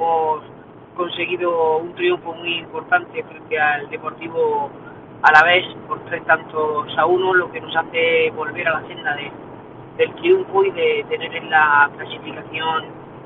hemos conseguido un triunfo muy importante frente al Deportivo Alavés por 3-1, lo que nos hace volver a la senda del triunfo y de tener en la clasificación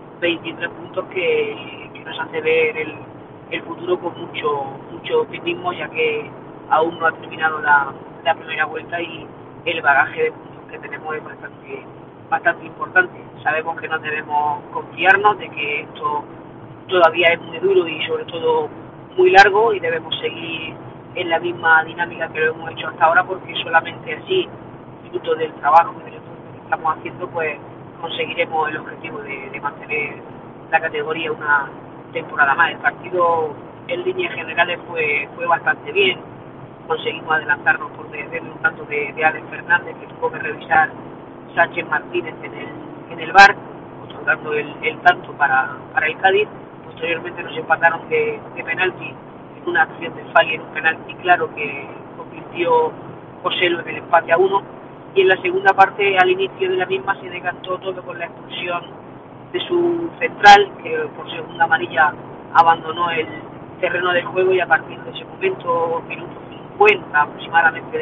23 puntos que nos hace ver el futuro con mucho optimismo, ya que aún no ha terminado la primera vuelta y el bagaje de puntos que tenemos es bastante importante. Sabemos que no debemos confiarnos, de que esto todavía es muy duro y sobre todo muy largo, y debemos seguir en la misma dinámica que lo hemos hecho hasta ahora, porque solamente así, fruto del trabajo y del esfuerzo que estamos haciendo, pues conseguiremos el objetivo de mantener la categoría una temporada más. El partido en líneas generales fue bastante bien. Conseguimos adelantarnos por un tanto de Alex Fernández, que tuvo que revisar Sánchez Martínez en el VAR, otorgando el tanto para el Cádiz. Posteriormente nos empataron de penalti en una acción de Fali, en un penalti claro que convirtió Joselu en el empate a 1, y en la segunda parte, al inicio de la misma, se decantó todo con la expulsión de su central, que por segunda amarilla abandonó el terreno del juego, y a partir de ese momento, minuto 50 aproximadamente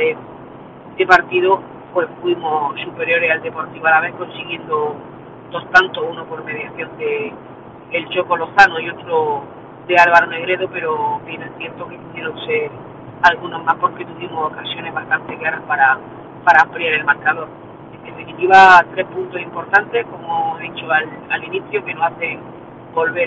de partido, pues fuimos superiores al Deportivo Alavés, consiguiendo 2 tantos, uno por mediación de el Choco Lozano y otro de Álvaro Negredo, pero bien es cierto que pudieron ser algunos más porque tuvimos ocasiones bastante claras para ampliar el marcador. En definitiva, 3 puntos importantes, como he dicho al inicio, que nos hacen volver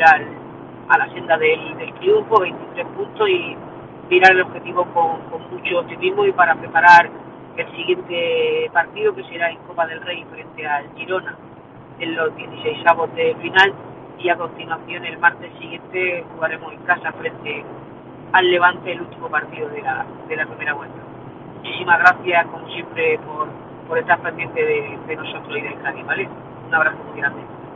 a la senda del triunfo, 23 puntos, y mirar el objetivo con mucho optimismo, y para preparar el siguiente partido, que será en Copa del Rey frente al Girona en los 16avos de final, y a continuación el martes siguiente jugaremos en casa frente al Levante, el último partido de la primera vuelta. Muchísimas gracias, como siempre, por estar pendiente de nosotros y del Cádiz, ¿vale? Un abrazo muy grande.